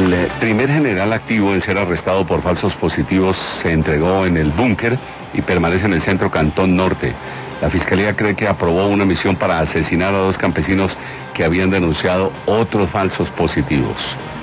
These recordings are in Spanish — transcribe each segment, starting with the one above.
El primer general activo en ser arrestado por falsos positivos se entregó en el búnker y permanece en el centro Cantón Norte. La Fiscalía cree que aprobó una misión para asesinar a 2 campesinos que habían denunciado otros falsos positivos.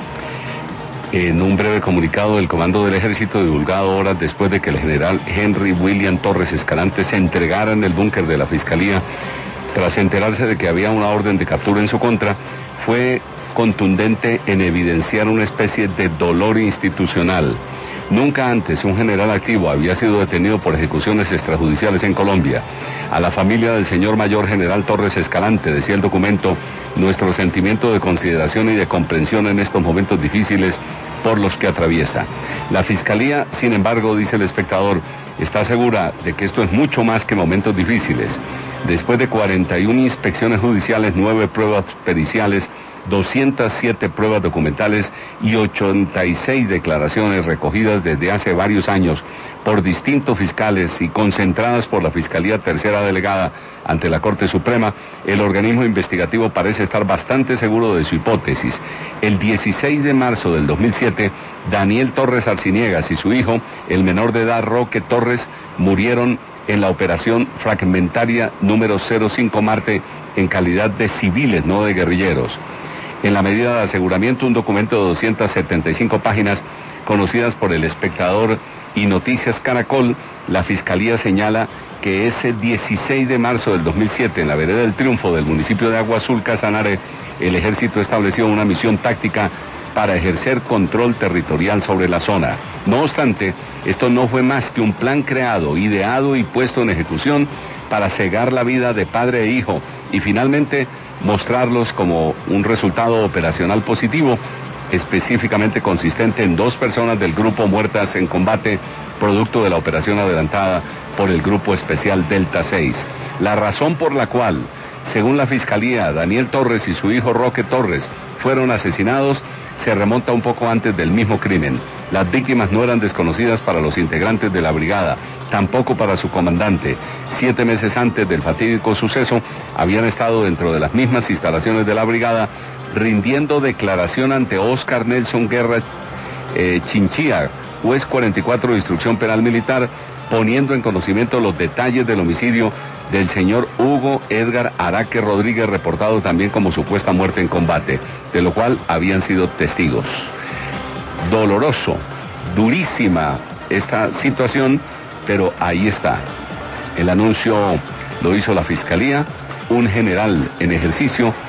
En un breve comunicado del Comando del Ejército, divulgado horas después de que el general Henry William Torres Escalante se entregara en el búnker de la Fiscalía, tras enterarse de que había una orden de captura en su contra, fue contundente en evidenciar una especie de dolor institucional. Nunca antes un general activo había sido detenido por ejecuciones extrajudiciales en Colombia. A la familia del señor mayor general Torres Escalante, decía el documento, nuestro sentimiento de consideración y de comprensión en estos momentos difíciles por los que atraviesa. La Fiscalía, sin embargo, dice el espectador, está segura de que esto es mucho más que momentos difíciles. Después de 41 inspecciones judiciales, 9 pruebas periciales, 207 pruebas documentales y 86 declaraciones recogidas desde hace varios años por distintos fiscales y concentradas por la Fiscalía Tercera Delegada ante la Corte Suprema, el organismo investigativo parece estar bastante seguro de su hipótesis. El 16 de marzo del 2007, Daniel Torres Arciniegas y su hijo, el menor de edad Roque Torres, murieron en la operación fragmentaria número 05 Marte en calidad de civiles, no de guerrilleros. En la medida de aseguramiento, un documento de 275 páginas, conocidas por El Espectador y Noticias Caracol, la Fiscalía señala que ese 16 de marzo del 2007, en la vereda del Triunfo del municipio de Agua Azul, Casanare, el Ejército estableció una misión táctica para ejercer control territorial sobre la zona. No obstante, esto no fue más que un plan creado, ideado y puesto en ejecución para cegar la vida de padre e hijo y finalmente mostrarlos como un resultado operacional positivo, específicamente consistente en 2 personas del grupo muertas en combate, producto de la operación adelantada por el Grupo Especial Delta 6. La razón por la cual, según la Fiscalía, Daniel Torres y su hijo Roque Torres fueron asesinados se remonta un poco antes del mismo crimen. Las víctimas no eran desconocidas para los integrantes de la brigada, tampoco para su comandante. 7 meses antes del fatídico suceso, habían estado dentro de las mismas instalaciones de la brigada, rindiendo declaración ante Oscar Nelson Guerra Chinchilla, juez 44 de Instrucción Penal Militar, poniendo en conocimiento los detalles del homicidio del señor Hugo Edgar Araque Rodríguez, reportado también como supuesta muerte en combate, de lo cual habían sido testigos. Doloroso, durísima esta situación, pero ahí está. El anuncio lo hizo la Fiscalía, un general en ejercicio